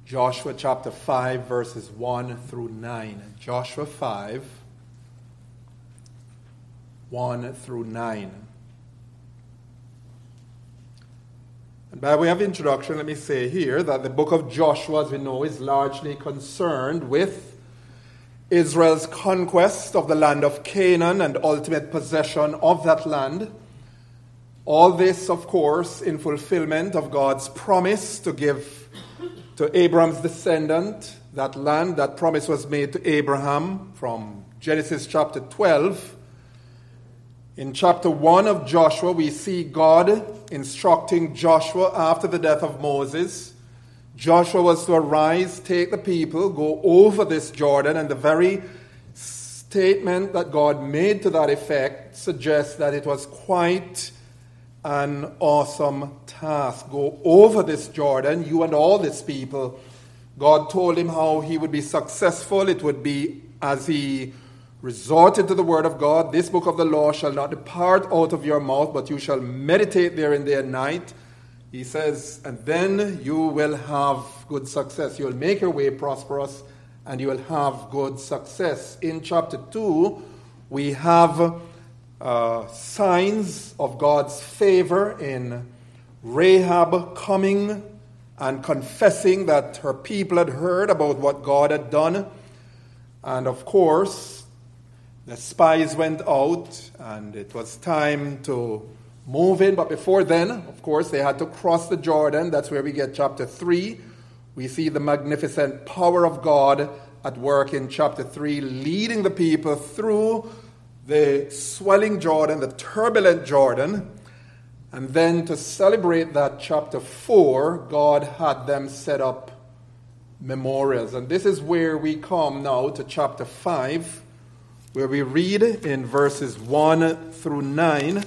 Joshua chapter 5, verses 1 through 9. Joshua 5, 1 through 9. And by way of introduction, let me say here that the book of Joshua, as we know, is largely concerned with Israel's conquest of the land of Canaan and ultimate possession of that land. All this, of course, in fulfillment of God's promise to give to Abraham's descendant that land. That promise was made to Abraham from Genesis chapter 12. In chapter 1 of Joshua, we see God instructing Joshua after the death of Moses. Joshua was to arise, take the people, go over this Jordan, and the very statement that God made to that effect suggests that it was quite an awesome task. Go over this Jordan, you and all this people. God told him how he would be successful. It would be as he resorted to the word of God. This book of the law shall not depart out of your mouth, but you shall meditate therein day and night. He says, and then you will have good success. You'll make your way prosperous and you will have good success. In chapter 2, we have signs of God's favor in Rahab coming and confessing that her people had heard about what God had done. And of course, the spies went out and it was time to move in. But before then, of course, they had to cross the Jordan. That's where we get chapter 3. We see the magnificent power of God at work in chapter 3, leading the people through the swelling Jordan, the turbulent Jordan. And then to celebrate that, chapter 4, God had them set up memorials. And this is where we come now to chapter 5, where we read in verses 1 through 9,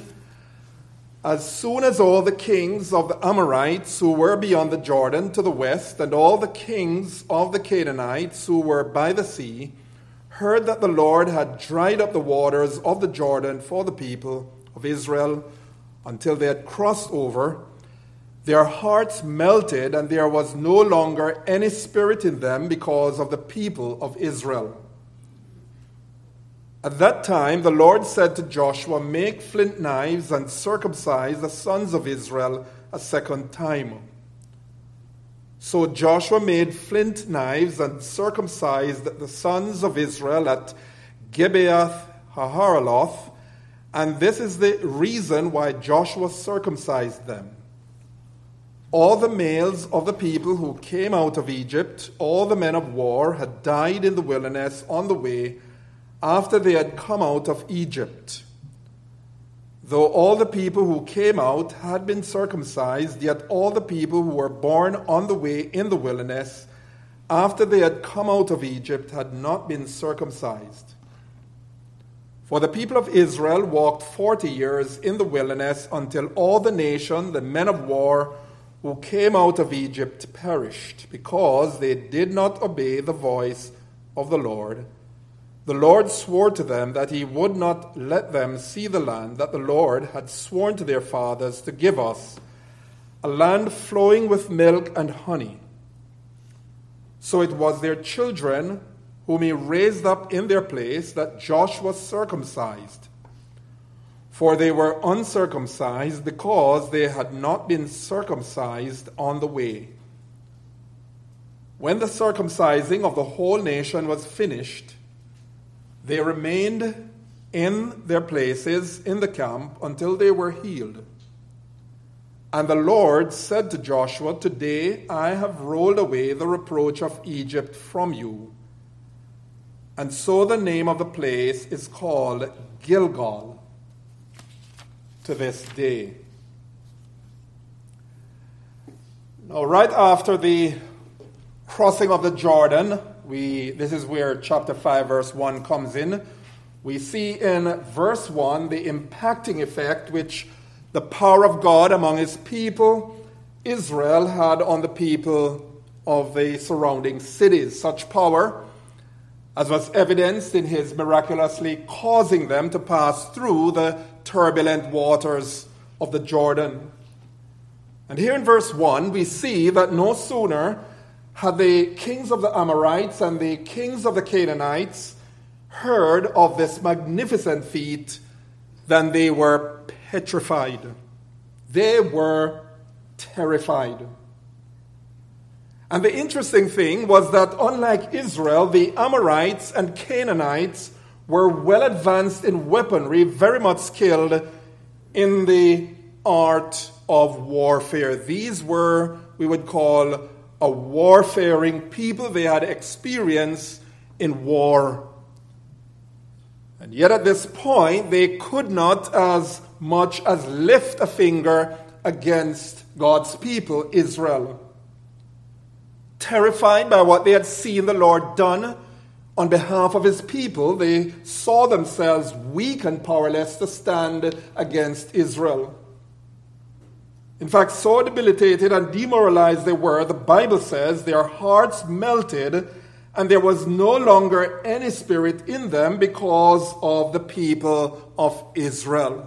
as soon as all the kings of the Amorites who were beyond the Jordan to the west, and all the kings of the Canaanites who were by the sea, heard that the Lord had dried up the waters of the Jordan for the people of Israel until they had crossed over, their hearts melted, and there was no longer any spirit in them because of the people of Israel. At that time, the Lord said to Joshua, make flint knives and circumcise the sons of Israel a second time. So Joshua made flint knives and circumcised the sons of Israel at Gibeath Haharaloth, and this is the reason why Joshua circumcised them. All the males of the people who came out of Egypt, all the men of war, had died in the wilderness on the way after they had come out of Egypt. Though all the people who came out had been circumcised, yet all the people who were born on the way in the wilderness after they had come out of Egypt had not been circumcised. For the people of Israel walked 40 years in the wilderness until all the nation, the men of war who came out of Egypt, perished, because they did not obey the voice of the Lord. The Lord swore to them that he would not let them see the land that the Lord had sworn to their fathers to give us, a land flowing with milk and honey. So it was their children whom he raised up in their place that Joshua circumcised. For they were uncircumcised because they had not been circumcised on the way. When the circumcising of the whole nation was finished, they remained in their places in the camp until they were healed. And the Lord said to Joshua, today I have rolled away the reproach of Egypt from you. And so the name of the place is called Gilgal to this day. Now, right after the crossing of the Jordan, this is where chapter 5, verse 1 comes in. We see in verse 1 the impacting effect which the power of God among his people, Israel, had on the people of the surrounding cities. Such power as was evidenced in his miraculously causing them to pass through the turbulent waters of the Jordan. And here in verse 1, we see that no sooner had the kings of the Amorites and the kings of the Canaanites heard of this magnificent feat, then they were petrified. They were terrified. And the interesting thing was that unlike Israel, the Amorites and Canaanites were well advanced in weaponry, very much skilled in the art of warfare. These were, we would call, a warfaring people. They had experience in war. And yet at this point, they could not as much as lift a finger against God's people, Israel. Terrified by what they had seen the Lord done on behalf of his people, they saw themselves weak and powerless to stand against Israel. In fact, so debilitated and demoralized they were, the Bible says their hearts melted and there was no longer any spirit in them because of the people of Israel.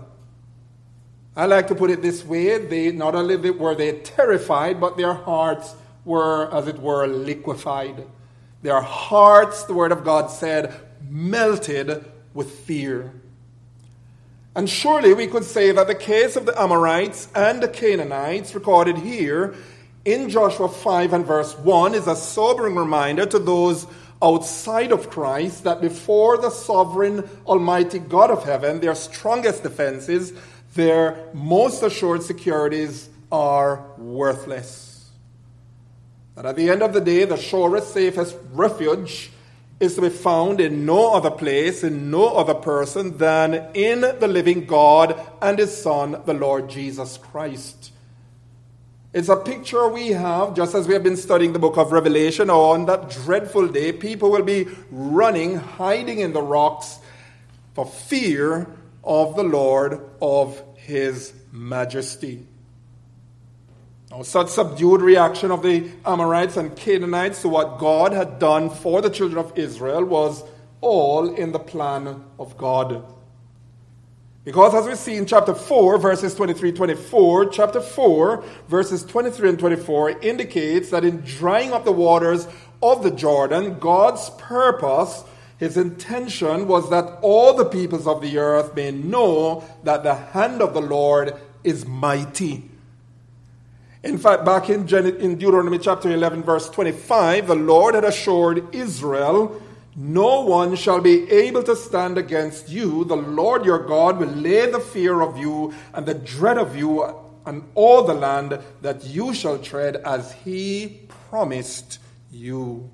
I like to put it this way, they not only were they terrified, but their hearts were, as it were, liquefied. Their hearts, the Word of God said, melted with fear. And surely we could say that the case of the Amorites and the Canaanites recorded here in Joshua 5 and verse 1 is a sobering reminder to those outside of Christ that before the sovereign Almighty God of heaven, their strongest defenses, their most assured securities are worthless. That at the end of the day, the surest, safest refuge is to be found in no other place, in no other person than in the living God and his Son, the Lord Jesus Christ. It's a picture we have, just as we have been studying the book of Revelation, on that dreadful day, people will be running, hiding in the rocks for fear of the Lord of his majesty. Now, such subdued reaction of the Amorites and Canaanites to what God had done for the children of Israel was all in the plan of God. Because as we see in chapter 4, verses 23-24, chapter 4, verses 23 and 24 indicates that in drying up the waters of the Jordan, God's purpose, his intention was that all the peoples of the earth may know that the hand of the Lord is mighty. In fact, back in Deuteronomy chapter 11, verse 25, the Lord had assured Israel, "No one shall be able to stand against you. The Lord your God will lay the fear of you and the dread of you on all the land that you shall tread as he promised you."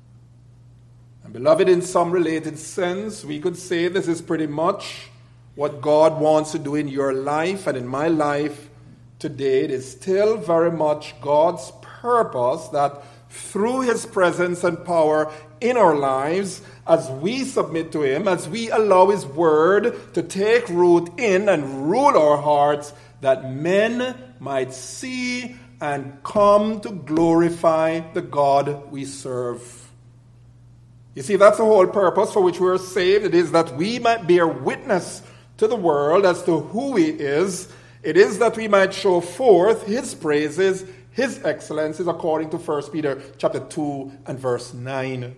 And beloved, in some related sense, we could say this is pretty much what God wants to do in your life and in my life today. It is still very much God's purpose that through his presence and power in our lives, as we submit to him, as we allow his word to take root in and rule our hearts, that men might see and come to glorify the God we serve. You see, that's the whole purpose for which we are saved. It is that we might bear witness to the world as to who he is. It is that we might show forth his praises, his excellencies, according to 1 Peter chapter 2 and verse 9.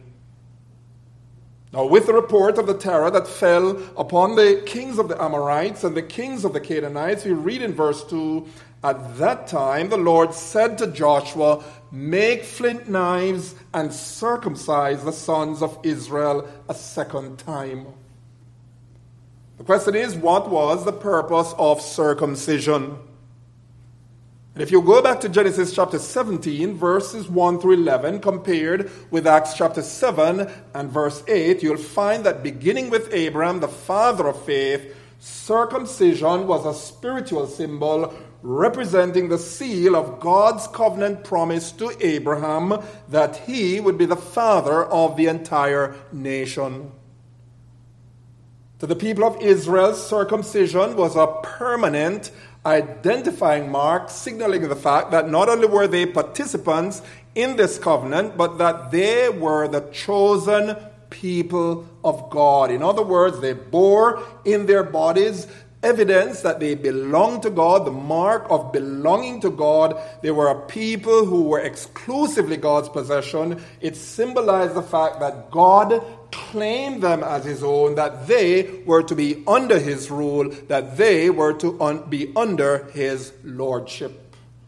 Now, with the report of the terror that fell upon the kings of the Amorites and the kings of the Canaanites, we read in verse 2, "At that time the Lord said to Joshua, 'Make flint knives and circumcise the sons of Israel a second time.'" The question is, what was the purpose of circumcision? And if you go back to Genesis chapter 17, verses 1 through 11, compared with Acts chapter 7 and verse 8, you'll find that beginning with Abraham, the father of faith, circumcision was a spiritual symbol representing the seal of God's covenant promise to Abraham that he would be the father of the entire nation. To the people of Israel, circumcision was a permanent identifying mark, signaling the fact that not only were they participants in this covenant, but that they were the chosen people of God. In other words, they bore in their bodies evidence that they belonged to God, the mark of belonging to God. They were a people who were exclusively God's possession. It symbolized the fact that God claimed them as his own, that they were to be under his rule, that they were to be under his lordship.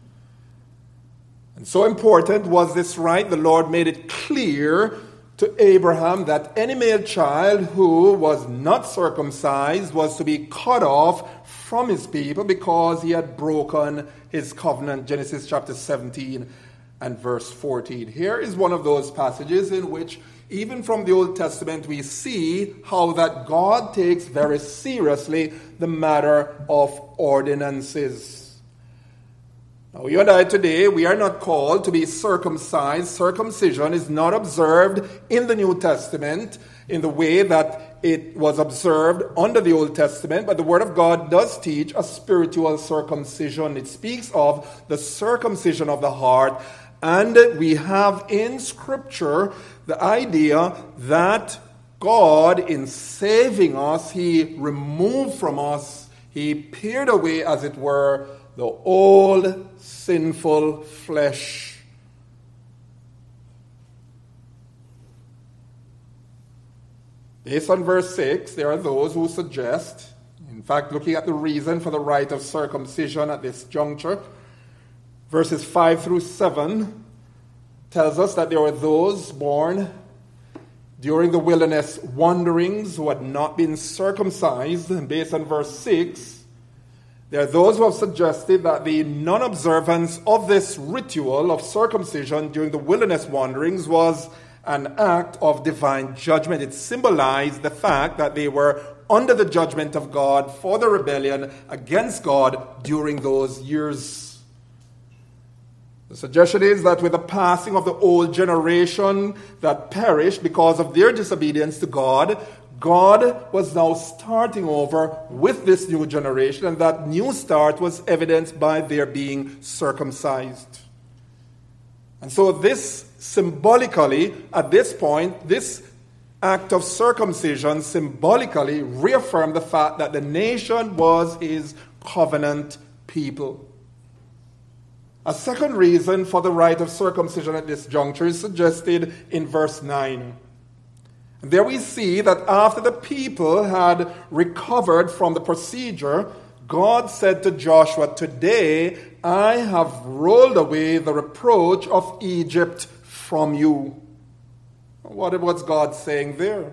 And so important was this right, the Lord made it clear to Abraham that any male child who was not circumcised was to be cut off from his people because he had broken his covenant. Genesis chapter 17 and verse 14. Here is one of those passages in which, even from the Old Testament, we see how that God takes very seriously the matter of ordinances. Now, you and I today, we are not called to be circumcised. Circumcision is not observed in the New Testament in the way that it was observed under the Old Testament, but the Word of God does teach a spiritual circumcision. It speaks of the circumcision of the heart, and we have in Scripture the idea that God, in saving us, he removed from us, he pared away, as it were, the old sinful flesh. Based on verse 6, there are those who suggest, in fact, looking at the reason for the rite of circumcision at this juncture, verses 5 through 7 tells us that there were those born during the wilderness wanderings who had not been circumcised. And based on verse 6, there are those who have suggested that the non-observance of this ritual of circumcision during the wilderness wanderings was an act of divine judgment. It symbolized the fact that they were under the judgment of God for the rebellion against God during those years. The suggestion is that with the passing of the old generation that perished because of their disobedience to God, God was now starting over with this new generation, and that new start was evidenced by their being circumcised. And so this symbolically, at this point, this act of circumcision symbolically reaffirmed the fact that the nation was his covenant people. A second reason for the rite of circumcision at this juncture is suggested in verse 9. There we see that after the people had recovered from the procedure, God said to Joshua, "Today I have rolled away the reproach of Egypt from you." What was God saying there?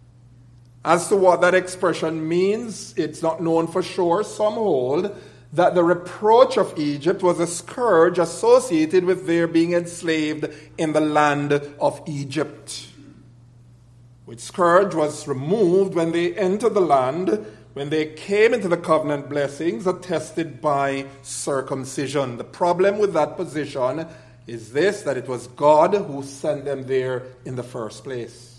As to what that expression means, it's not known for sure. Some hold that the reproach of Egypt was a scourge associated with their being enslaved in the land of Egypt, which scourge was removed when they entered the land, when they came into the covenant blessings attested by circumcision. The problem with that position is this, that it was God who sent them there in the first place.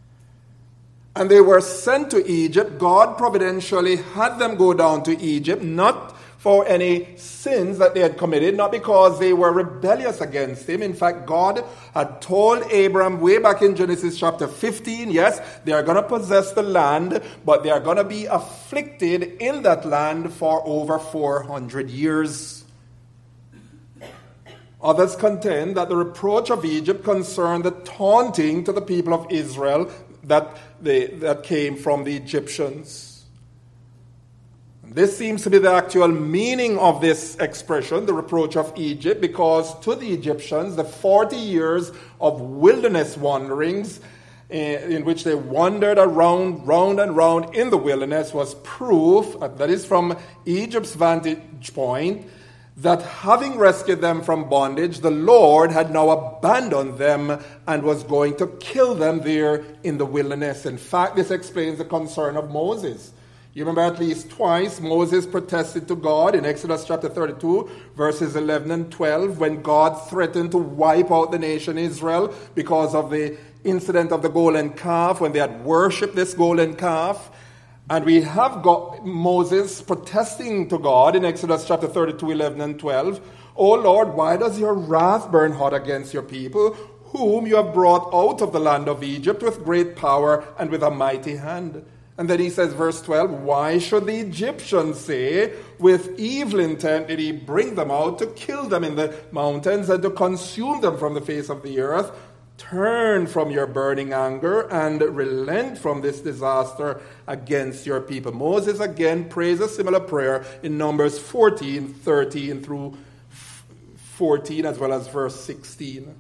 And they were sent to Egypt. God providentially had them go down to Egypt, not for any sins that they had committed, not because they were rebellious against him. In fact, God had told Abram way back in Genesis chapter 15, yes, they are going to possess the land, but they are going to be afflicted in that land for over 400 years. Others contend that the reproach of Egypt concerned the taunting to the people of Israel that came from the Egyptians. This seems to be the actual meaning of this expression, the reproach of Egypt, because to the Egyptians, the 40 years of wilderness wanderings in which they wandered around, round and round in the wilderness was proof, that is from Egypt's vantage point, that having rescued them from bondage, the Lord had now abandoned them and was going to kill them there in the wilderness. In fact, this explains the concern of Moses. You remember at least twice Moses protested to God in Exodus chapter 32, verses 11 and 12, when God threatened to wipe out the nation Israel because of the incident of the golden calf, when they had worshipped this golden calf. And we have got Moses protesting to God in Exodus chapter 32, 11 and 12. "O Lord, why does your wrath burn hot against your people, whom you have brought out of the land of Egypt with great power and with a mighty hand? And then he says, verse 12, why should the Egyptians say, with evil intent did he bring them out to kill them in the mountains and to consume them from the face of the earth? Turn from your burning anger and relent from this disaster against your people. Moses again prays a similar prayer in Numbers 14, 13 through 14, as well as verse 16.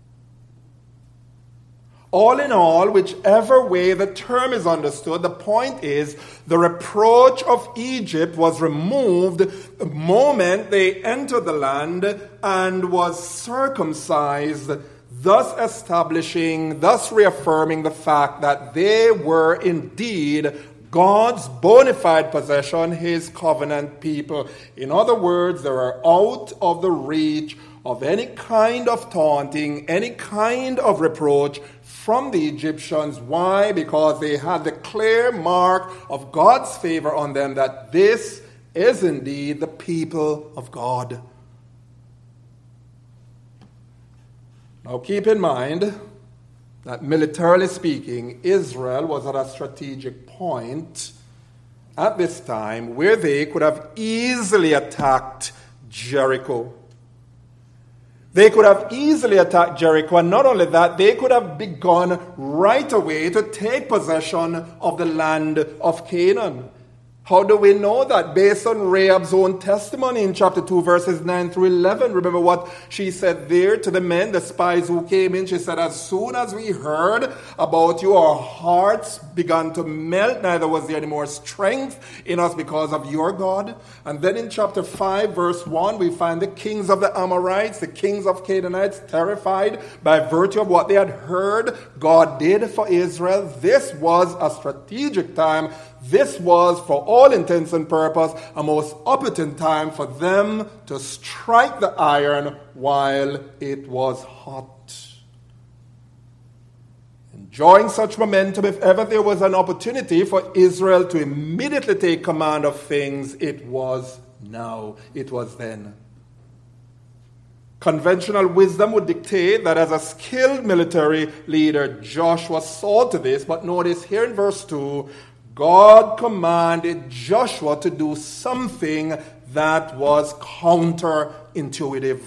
All in all, whichever way the term is understood, the point is the reproach of Egypt was removed the moment they entered the land and was circumcised, thus reaffirming the fact that they were indeed God's bona fide possession, his covenant people. In other words, they were out of the reach of any kind of taunting, any kind of reproach from the Egyptians. Why? Because they had the clear mark of God's favor on them that this is indeed the people of God. Now keep in mind that militarily speaking, Israel was at a strategic point at this time where they could have easily attacked Jericho. They could have easily attacked Jericho, and not only that, they could have begun right away to take possession of the land of Canaan. How do we know that? Based on Rahab's own testimony in chapter 2, verses 9 through 11. Remember what she said there to the men, the spies who came in. She said, as soon as we heard about you, our hearts began to melt. Neither was there any more strength in us because of your God. And then in chapter 5, verse 1, we find the kings of the Amorites, the kings of Canaanites, terrified by virtue of what they had heard God did for Israel. This was a strategic time. This was, for all intents and purposes, a most opportune time for them to strike the iron while it was hot. Enjoying such momentum, if ever there was an opportunity for Israel to immediately take command of things, it was now. It was then. Conventional wisdom would dictate that as a skilled military leader, Joshua saw to this. But notice here in verse 2, God commanded Joshua to do something that was counterintuitive.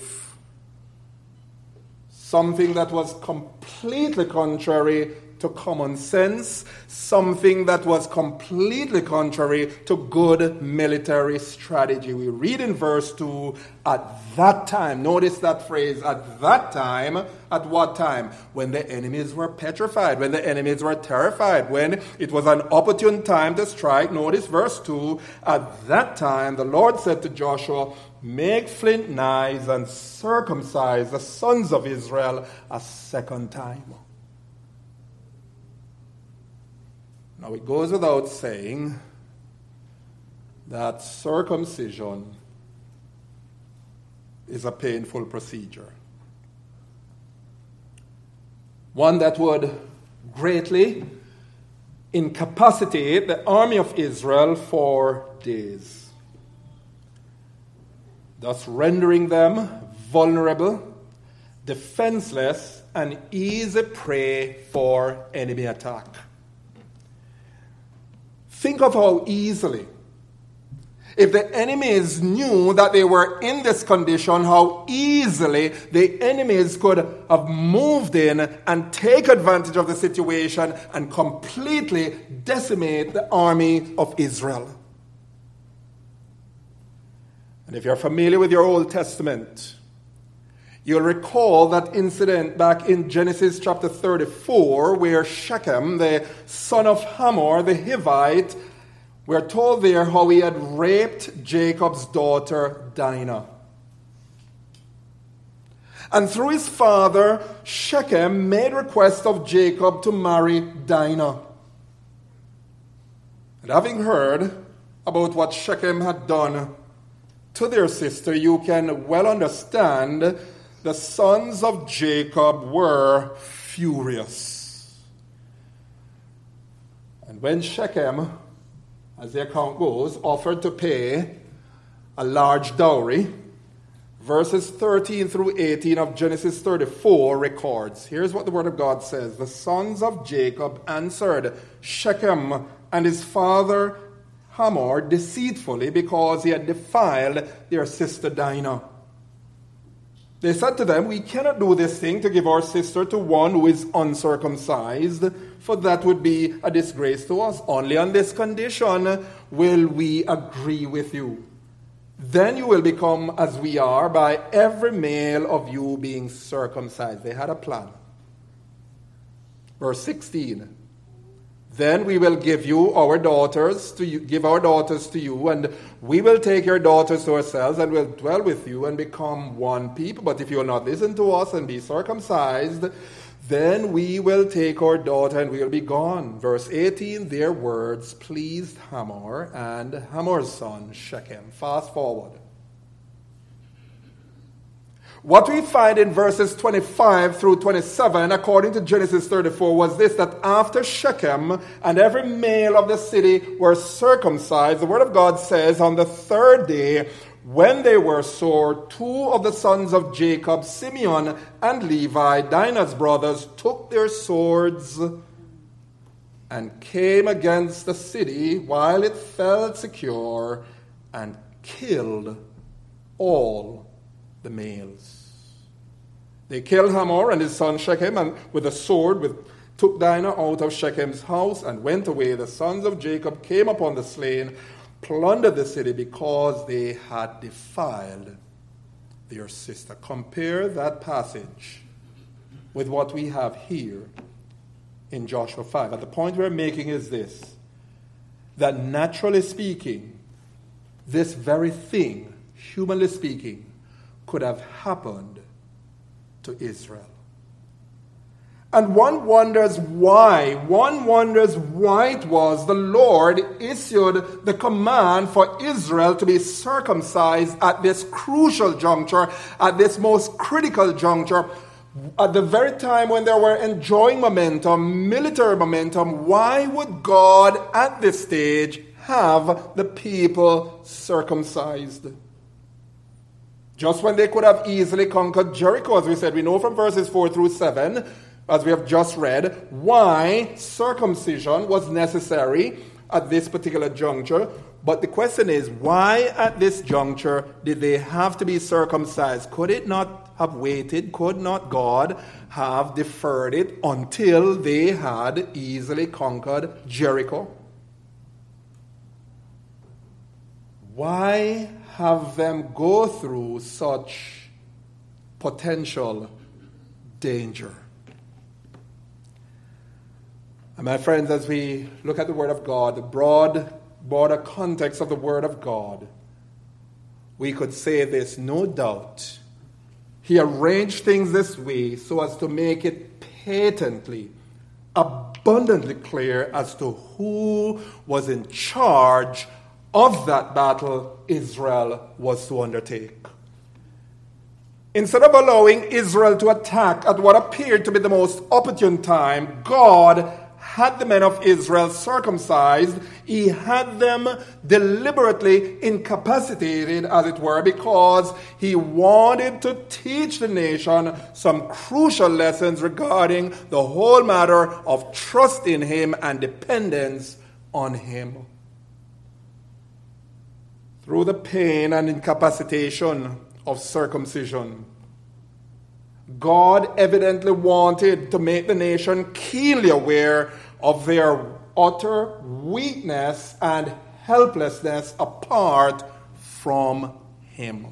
Something that was completely contrary to common sense. Something that was completely contrary to good military strategy. We read in verse 2, at that time, notice that phrase, at that time, at what time? When the enemies were petrified, when the enemies were terrified, when it was an opportune time to strike. Notice verse 2, at that time the Lord said to Joshua, make flint knives and circumcise the sons of Israel a second time. Now it goes without saying that circumcision is a painful procedure. One that would greatly incapacitate the army of Israel for days, thus rendering them vulnerable, defenseless, and easy prey for enemy attack. Think of how easily, if the enemies knew that they were in this condition, how easily the enemies could have moved in and take advantage of the situation and completely decimate the army of Israel. And if you're familiar with your Old Testament, you'll recall that incident back in Genesis chapter 34, where Shechem, the son of Hamor, the Hivite, we're told there how he had raped Jacob's daughter, Dinah. And through his father, Shechem made request of Jacob to marry Dinah. And having heard about what Shechem had done to their sister, you can well understand the sons of Jacob were furious. And when Shechem, as the account goes, offered to pay a large dowry, verses 13 through 18 of Genesis 34 records. Here's what the word of God says. The sons of Jacob answered Shechem and his father Hamor deceitfully because he had defiled their sister Dinah. They said to them, "We cannot do this thing to give our sister to one who is uncircumcised, for that would be a disgrace to us. Only on this condition will we agree with you. Then you will become as we are by every male of you being circumcised." They had a plan. Verse 16. "Then we will give our daughters to you, and we will take your daughters to ourselves, and will dwell with you and become one people. But if you will not listen to us and be circumcised, then we will take our daughter and we will be gone." Verse 18, their words pleased Hamor and Hamor's son Shechem. Fast forward. What we find in verses 25 through 27, according to Genesis 34, was this: that after Shechem and every male of the city were circumcised, the word of God says, on the third day, when they were sore, two of the sons of Jacob, Simeon and Levi, Dinah's brothers, took their swords and came against the city while it felt secure, and killed all the males. They killed Hamor and his son Shechem, and with a sword took Dinah out of Shechem's house and went away. The sons of Jacob came upon the slain, plundered the city because they had defiled their sister. Compare that passage with what we have here in Joshua 5. And the point we're making is this: that naturally speaking, this very thing, humanly speaking, could have happened to Israel. And one wonders why. One wonders why it was the Lord issued the command for Israel to be circumcised at this crucial juncture, at this most critical juncture, at the very time when they were enjoying momentum, military momentum. Why would God at this stage have the people circumcised? Just when they could have easily conquered Jericho, as we said. We know from verses 4 through 7, as we have just read, why circumcision was necessary at this particular juncture. But the question is, why at this juncture did they have to be circumcised? Could it not have waited? Could not God have deferred it until they had easily conquered Jericho? Why have them go through such potential danger? And my friends, as we look at the Word of God, the broader context of the Word of God, we could say this: no doubt He arranged things this way so as to make it patently, abundantly clear as to who was in charge of that battle Israel was to undertake. Instead of allowing Israel to attack at what appeared to be the most opportune time, God had the men of Israel circumcised. He had them deliberately incapacitated, as it were, because He wanted to teach the nation some crucial lessons regarding the whole matter of trust in Him and dependence on Him. Through the pain and incapacitation of circumcision, God evidently wanted to make the nation keenly aware of their utter weakness and helplessness apart from Him.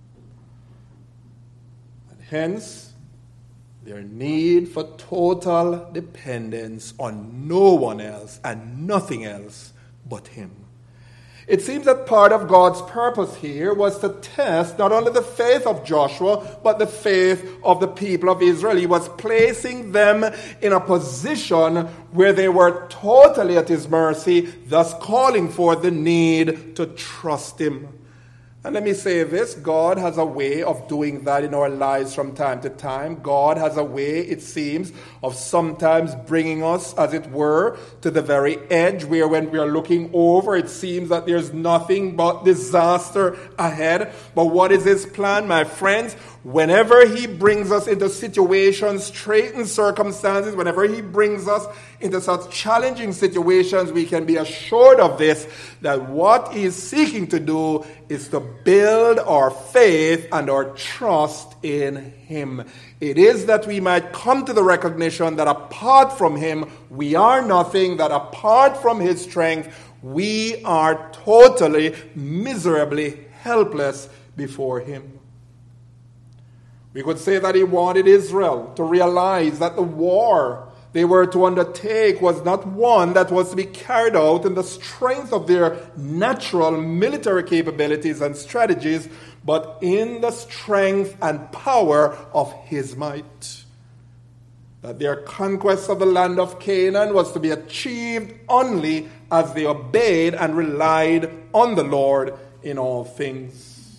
And hence, their need for total dependence on no one else and nothing else but Him. It seems that part of God's purpose here was to test not only the faith of Joshua, but the faith of the people of Israel. He was placing them in a position where they were totally at His mercy, thus calling for the need to trust Him. And let me say this: God has a way of doing that in our lives from time to time. God has a way, it seems, of sometimes bringing us, as it were, to the very edge where when we are looking over, it seems that there's nothing but disaster ahead. But what is His plan, my friends? whenever he brings us into situations, straitened circumstances, whenever he brings us into such challenging situations, we can be assured of this, that what he is seeking to do is to build our faith and our trust in him. It is that we might come to the recognition that apart from him, we are nothing, that apart from his strength, we are totally, miserably helpless before him. We could say that he wanted Israel to realize that the war they were to undertake was not one that was to be carried out in the strength of their natural military capabilities and strategies, but in the strength and power of his might. That their conquest of the land of Canaan was to be achieved only as they obeyed and relied on the Lord in all things.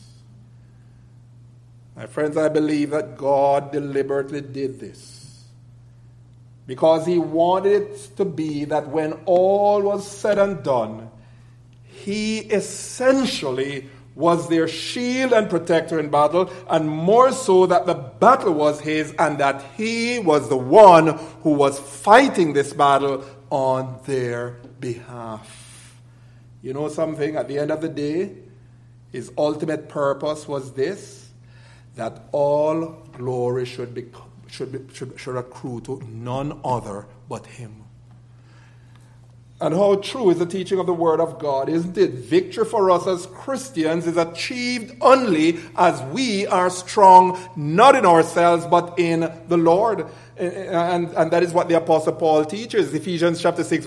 My friends, I believe that God deliberately did this because he wanted it to be that when all was said and done, he essentially was their shield and protector in battle, and more so that the battle was his and that he was the one who was fighting this battle on their behalf. You know something? At the end of the day, his ultimate purpose was this, that all glory should accrue to none other but him. And how true is the teaching of the Word of God, isn't it? Victory for us as Christians is achieved only as we are strong, not in ourselves, but in the Lord. And that is what the Apostle Paul teaches. Ephesians 6,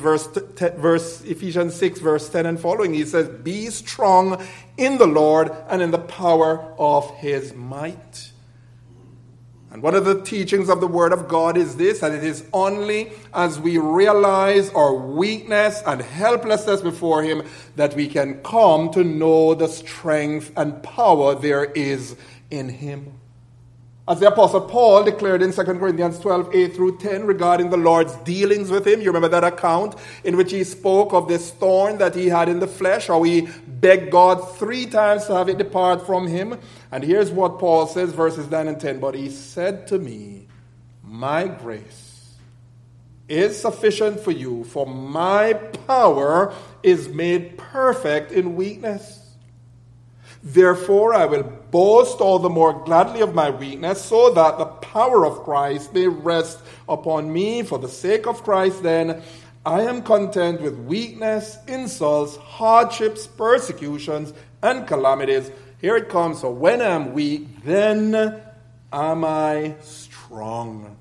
verse 10 and following. He says, "Be strong in the Lord and in the power of his might." And one of the teachings of the Word of God is this, that it is only as we realize our weakness and helplessness before him that we can come to know the strength and power there is in him. As the Apostle Paul declared in 2 Corinthians 12, 8 through 10 regarding the Lord's dealings with him. You remember that account in which he spoke of this thorn that he had in the flesh, how he begged God 3 times to have it depart from him. And here's what Paul says, verses 9 and 10. "But he said to me, my grace is sufficient for you, for my power is made perfect in weakness. Therefore, I will boast all the more gladly of my weakness, so that the power of Christ may rest upon me. For the sake of Christ, then, I am content with weakness, insults, hardships, persecutions, and calamities." Here it comes. "So when I am weak, then am I strong."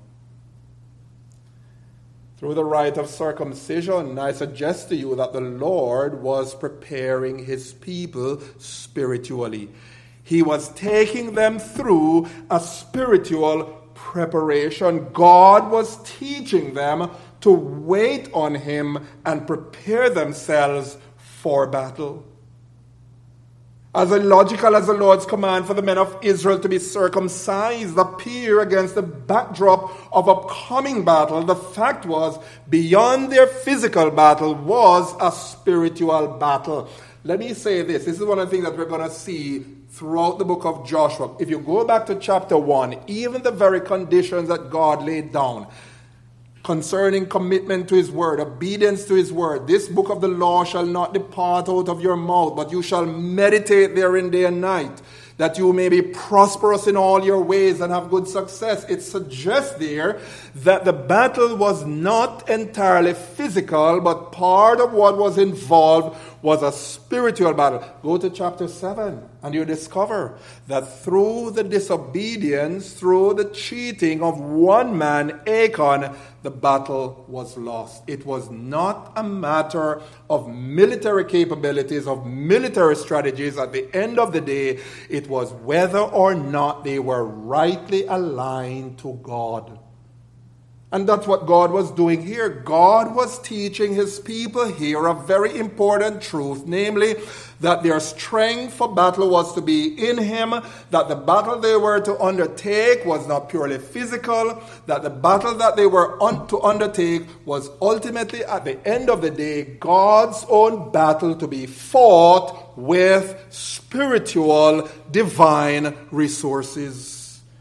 Through the rite of circumcision, I suggest to you that the Lord was preparing his people spiritually. He was taking them through a spiritual preparation. God was teaching them to wait on him and prepare themselves for battle. As illogical as the Lord's command for the men of Israel to be circumcised appear against the backdrop of a coming battle, the fact was, beyond their physical battle was a spiritual battle. Let me say this. This is one of the things that we're going to see throughout the book of Joshua. If you go back to chapter 1, even the very conditions that God laid down concerning commitment to his word, obedience to his word. "This book of the law shall not depart out of your mouth, but you shall meditate therein day and night, that you may be prosperous in all your ways and have good success." It suggests there that the battle was not entirely physical, but part of what was involved was a spiritual battle. Go to chapter 7 and you discover that through the disobedience, through the cheating of one man, Achan, the battle was lost. It was not a matter of military capabilities, of military strategies. At the end of the day, it was whether or not they were rightly aligned to God. And that's what God was doing here. God was teaching his people here a very important truth, namely that their strength for battle was to be in him, that the battle they were to undertake was not purely physical, that the battle that they were to undertake was ultimately, at the end of the day, God's own battle to be fought with spiritual, divine resources.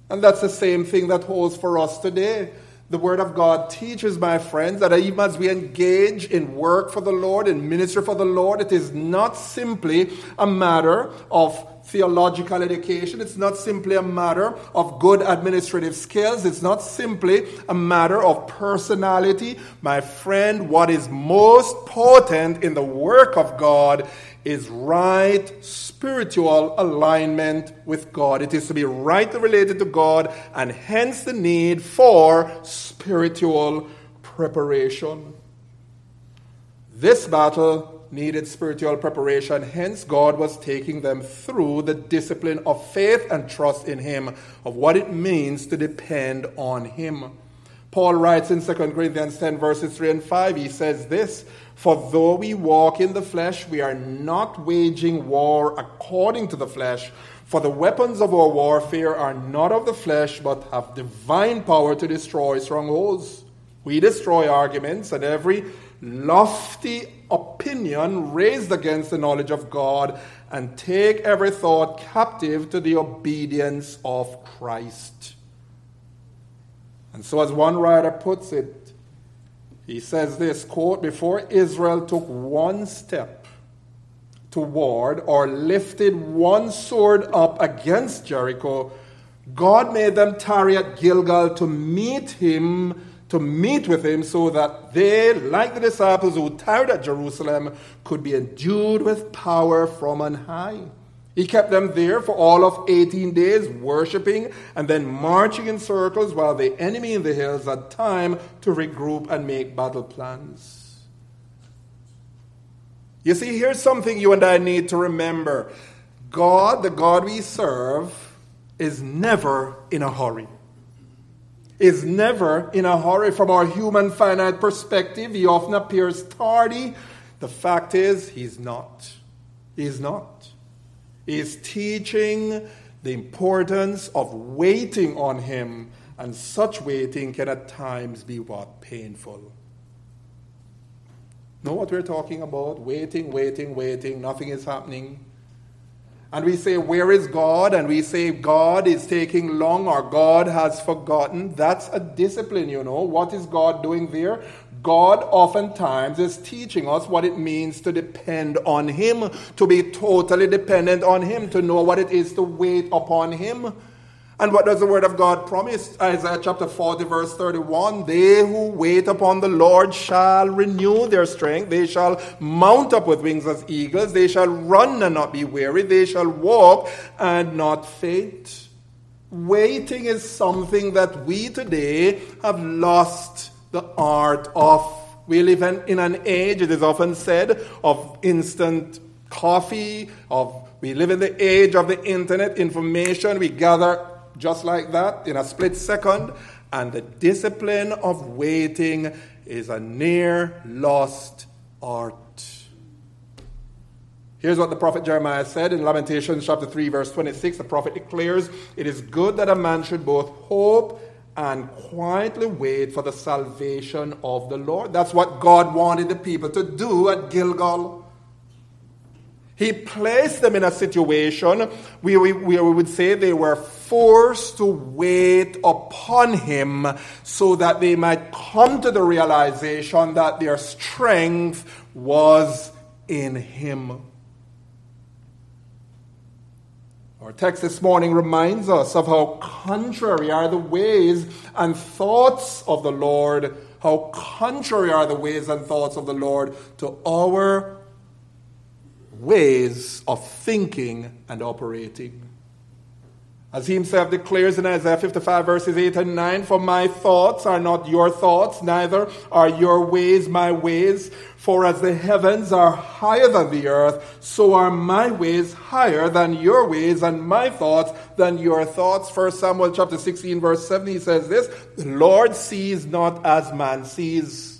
And that's the same thing that holds for us today. The Word of God teaches, my friends, that even as we engage in work for the Lord, in ministry for the Lord, it is not simply a matter of theological education. It's not simply a matter of good administrative skills. It's not simply a matter of personality. My friend, what is most potent in the work of God is right spiritual alignment with God. It is to be rightly related to God, and hence the need for spiritual preparation. This battle needed spiritual preparation, hence God was taking them through the discipline of faith and trust in Him, of what it means to depend on Him. Paul writes in 2 Corinthians 10 verses 3 and 5, he says this, "For though we walk in the flesh, we are not waging war according to the flesh. For the weapons of our warfare are not of the flesh, but have divine power to destroy strongholds. We destroy arguments and every lofty opinion raised against the knowledge of God, and take every thought captive to the obedience of Christ." And so as one writer puts it, he says this, quote, "Before Israel took one step toward or lifted one sword up against Jericho, God made them tarry at Gilgal to meet with him, so that they, like the disciples who tarried at Jerusalem, could be endued with power from on high. He kept them there for all of 18 days, worshiping and then marching in circles while the enemy in the hills had time to regroup and make battle plans." You see, here's something you and I need to remember. God, the God we serve, is never in a hurry. Is never in a hurry. From our human finite perspective, He often appears tardy. The fact is, He's not. He's not. He's teaching the importance of waiting on Him, and such waiting can at times be what? Painful. Know what we're talking about? Waiting, nothing is happening. And we say, where is God? And we say, God is taking long, or God has forgotten. That's a discipline, you know. What is God doing there? God oftentimes is teaching us what it means to depend on Him, to be totally dependent on Him, to know what it is to wait upon Him. And what does the Word of God promise? Isaiah chapter 40 verse 31, "They who wait upon the Lord shall renew their strength. They shall mount up with wings as eagles. They shall run and not be weary. They shall walk and not faint." Waiting is something that we today have lost the art of. We live in an age, it is often said, of instant coffee, we live in the age of the internet, information, we gather just like that in a split second, and the discipline of waiting is a near lost art. Here's what the prophet Jeremiah said in Lamentations chapter 3 verse 26. The prophet declares, "It is good that a man should both hope and quietly wait for the salvation of the Lord." That's what God wanted the people to do at Gilgal. He placed them in a situation where we would say they were forced to wait upon Him, so that they might come to the realization that their strength was in Him. Our text this morning reminds us of how contrary are the ways and thoughts of the Lord, how contrary are the ways and thoughts of the Lord to our ways of thinking and operating. As He Himself declares in Isaiah 55 verses 8 and 9, "For my thoughts are not your thoughts, neither are your ways my ways. For as the heavens are higher than the earth, so are my ways higher than your ways, and my thoughts than your thoughts." 1 Samuel chapter 16 verse 7, he says this, "The Lord sees not as man sees."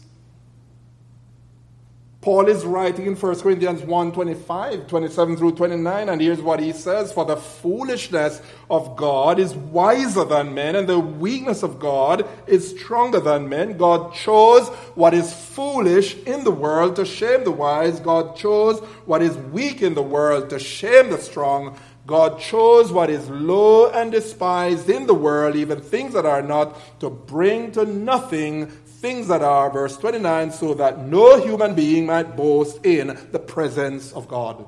Paul is writing in 1 Corinthians 1:25, 27 through 29, and here's what he says, "For the foolishness of God is wiser than men, and the weakness of God is stronger than men. God chose what is foolish in the world to shame the wise. God chose what is weak in the world to shame the strong. God chose what is low and despised in the world, even things that are not, to bring to nothing things that are, verse 29, so that no human being might boast in the presence of God.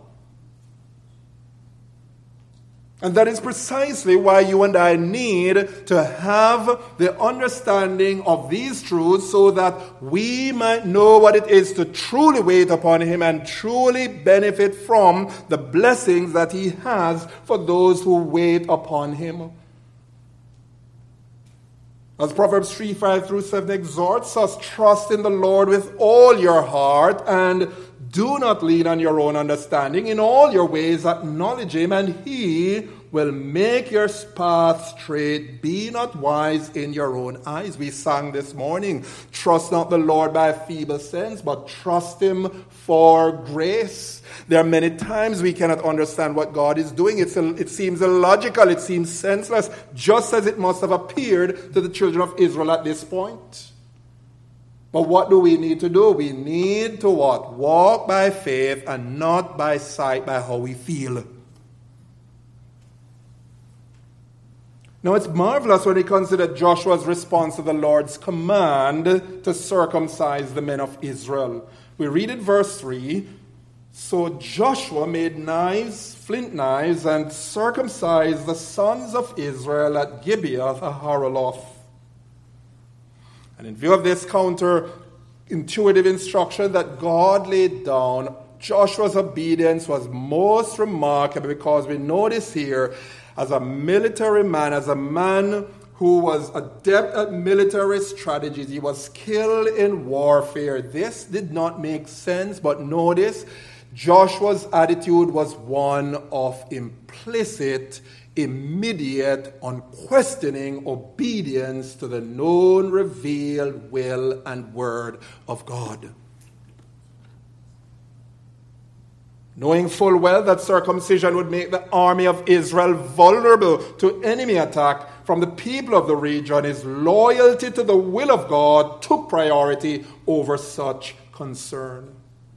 And that is precisely why you and I need to have the understanding of these truths so that we might know what it is to truly wait upon Him and truly benefit from the blessings that He has for those who wait upon Him. As Proverbs 3:5-7 exhorts us, trust in the Lord with all your heart and do not lean on your own understanding. In all your ways acknowledge Him, and He will make your path straight. Be not wise in your own eyes. We sang this morning, trust not the Lord by a feeble sense, but trust Him for grace. There are many times we cannot understand what God is doing. It seems illogical, it seems senseless, just as it must have appeared to the children of Israel at this point. But what do we need to do? We need to what? Walk by faith and not by sight, by how we feel. Now it's marvelous when we consider Joshua's response to the Lord's command to circumcise the men of Israel. We read in verse 3, so Joshua made knives, flint knives, and circumcised the sons of Israel at Gibeah Haaraloth. And in view of this counterintuitive instruction that God laid down, Joshua's obedience was most remarkable because we notice here, as a military man, as a man who was adept at military strategies, he was skilled in warfare. This did not make sense, but notice Joshua's attitude was one of implicit, immediate, unquestioning obedience to the known, revealed will and word of God. Knowing full well that circumcision would make the army of Israel vulnerable to enemy attack from the people of the region, his loyalty to the will of God took priority over such concern.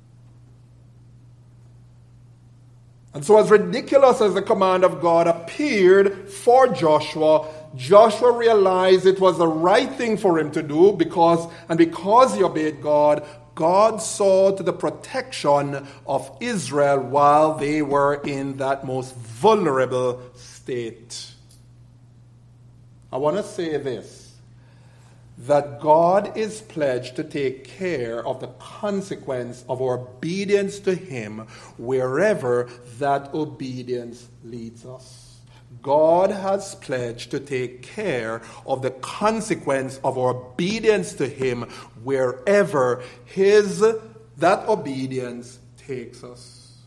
And so as ridiculous as the command of God appeared for Joshua, Joshua realized it was the right thing for him to do because he obeyed God, God saw to the protection of Israel while they were in that most vulnerable state. I want to say this, that God is pledged to take care of the consequence of our obedience to Him wherever that obedience leads us. God has pledged to take care of the consequence of our obedience to Him wherever that obedience takes us.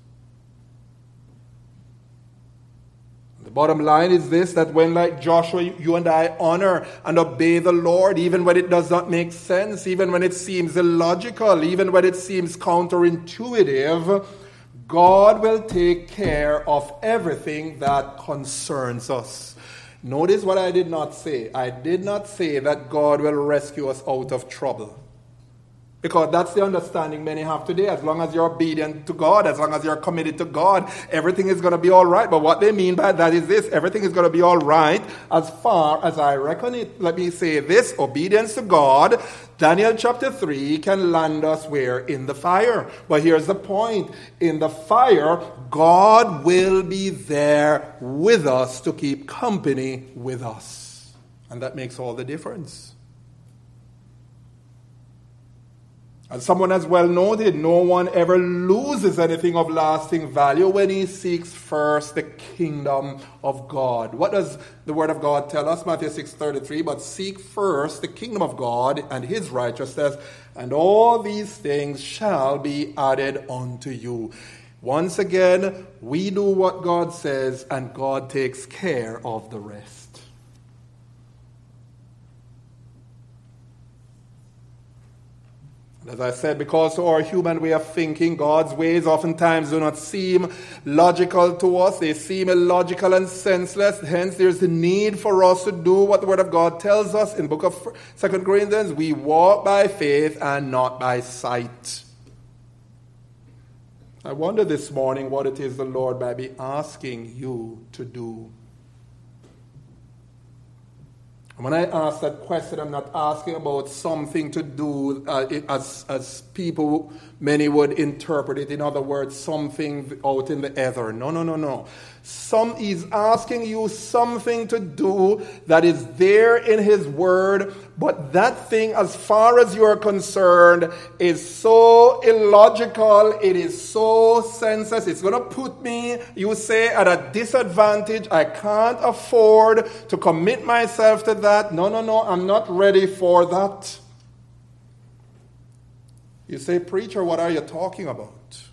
The bottom line is this, that when, like Joshua, you and I honor and obey the Lord, even when it does not make sense, even when it seems illogical, even when it seems counterintuitive, God will take care of everything that concerns us. Notice what I did not say. I did not say that God will rescue us out of trouble. Because that's the understanding many have today. As long as you're obedient to God, as long as you're committed to God, everything is going to be all right. But what they mean by that is this: everything is going to be all right as far as I reckon it. Let me say this: obedience to God, Daniel chapter 3, can land us where? In the fire. But here's the point. In the fire, God will be there with us to keep company with us. And that makes all the difference. As someone has well noted, no one ever loses anything of lasting value when he seeks first the kingdom of God. What does the word of God tell us? Matthew 6:33, but seek first the kingdom of God and His righteousness, and all these things shall be added unto you. Once again, we do what God says, and God takes care of the rest. As I said, because of our human way of thinking, God's ways oftentimes do not seem logical to us. They seem illogical and senseless. Hence, there's the need for us to do what the Word of God tells us in the book of 2 Corinthians. We walk by faith and not by sight. I wonder this morning what it is the Lord might be asking you to do. And when I ask that question, I'm not asking about something to do as people, many would interpret it. In other words, something out in the ether. No. He's asking you something to do that is there in his word, but that thing, as far as you are concerned, is so illogical, it is so senseless, it's going to put me, you say, at a disadvantage. I can't afford to commit myself to that. No, I'm not ready for that. You say, preacher, what are you talking about?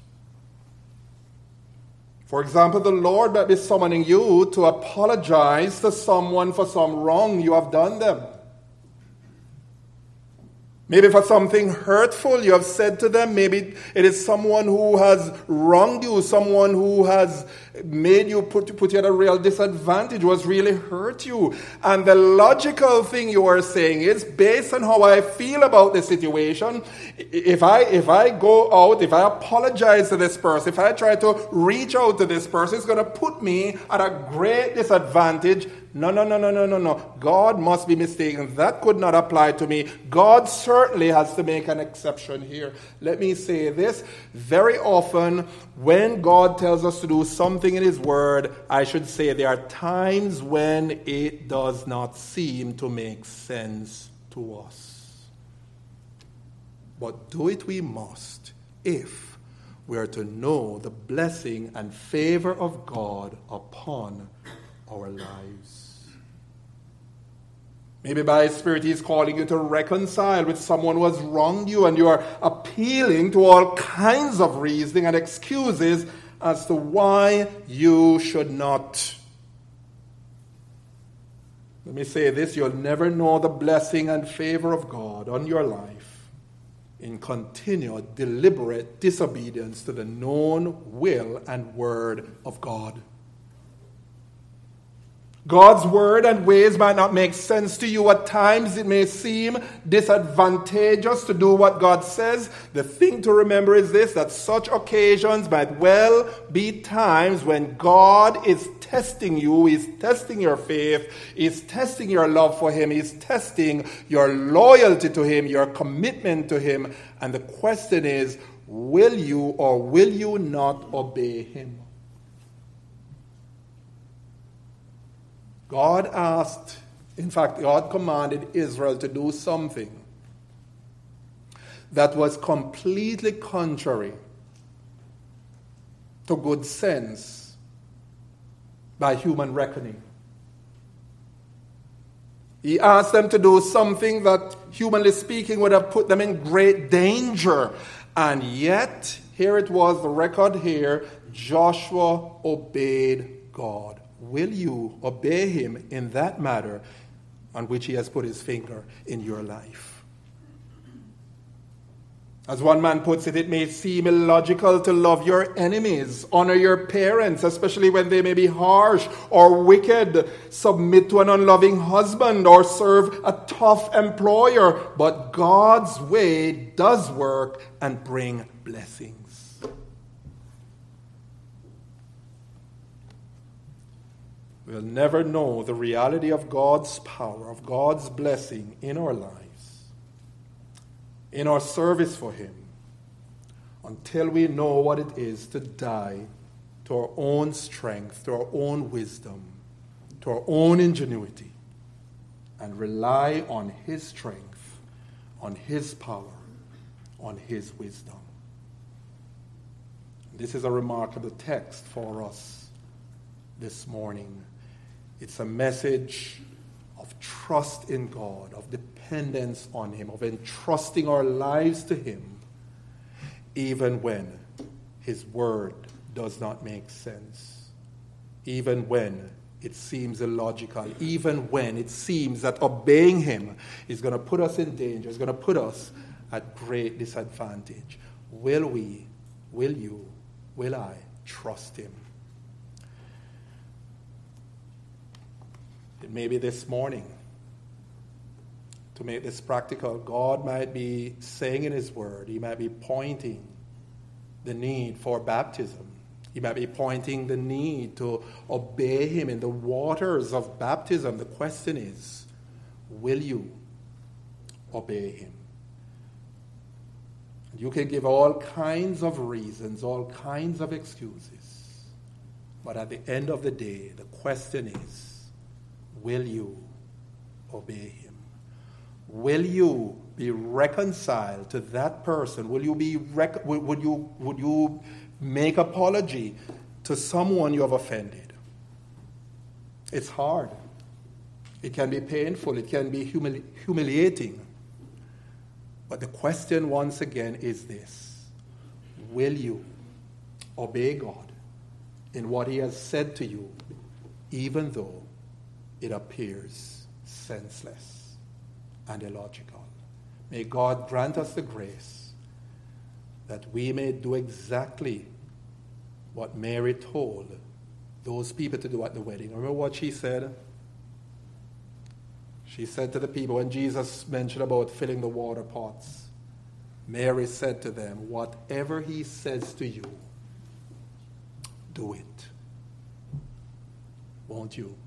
For example, the Lord might be summoning you to apologize to someone for some wrong you have done them. Maybe for something hurtful you have said to them. Maybe it is someone who has wronged you, someone who has made you put you at a real disadvantage, who has really hurt you. And the logical thing you are saying is, based on how I feel about the situation, if I go out, if I apologize to this person, if I try to reach out to this person, it's going to put me at a great disadvantage. No. God must be mistaken. That could not apply to me. God certainly has to make an exception here. Let me say this. Very often, when God tells us to do something in his word, I should say there are times when it does not seem to make sense to us. But do it we must if we are to know the blessing and favor of God upon our lives. Maybe by his Spirit he's calling you to reconcile with someone who has wronged you, and you are appealing to all kinds of reasoning and excuses as to why you should not. Let me say this, you'll never know the blessing and favor of God on your life in continued, deliberate disobedience to the known will and word of God. God's word and ways might not make sense to you. At times it may seem disadvantageous to do what God says. The thing to remember is this, that such occasions might well be times when God is testing you, He's testing your faith, He's testing your love for Him, He's testing your loyalty to Him, your commitment to Him. And the question is, will you or will you not obey Him? God God commanded Israel to do something that was completely contrary to good sense by human reckoning. He asked them to do something that, humanly speaking, would have put them in great danger. And yet, here it was, the record here, Joshua obeyed God. Will you obey him in that matter on which he has put his finger in your life? As one man puts it, it may seem illogical to love your enemies, honor your parents, especially when they may be harsh or wicked, submit to an unloving husband, or serve a tough employer. But God's way does work and bring blessings. We'll never know the reality of God's power, of God's blessing in our lives, in our service for Him, until we know what it is to die to our own strength, to our own wisdom, to our own ingenuity, and rely on His strength, on His power, on His wisdom. This is a remarkable text for us this morning. It's a message of trust in God, of dependence on Him, of entrusting our lives to Him, even when His word does not make sense, even when it seems illogical, even when it seems that obeying Him is going to put us in danger, is going to put us at great disadvantage. Will we, will you, will I trust Him? It may be this morning, to make this practical, God might be saying in His word, He might be pointing the need for baptism. He might be pointing the need to obey him in the waters of baptism. The question is, will you obey him? And you can give all kinds of reasons, all kinds of excuses. But at the end of the day, the question is, will you obey him? Will you be reconciled to that person? Will you would you make apology to someone you have offended? It's hard. It can be painful. It can be humiliating. But the question once again is this: will you obey God in what he has said to you, even though it appears senseless and illogical? May God grant us the grace that we may do exactly what Mary told those people to do at the wedding. Remember what she said? She said to the people, when Jesus mentioned about filling the water pots, Mary said to them, whatever he says to you, do it. Won't you?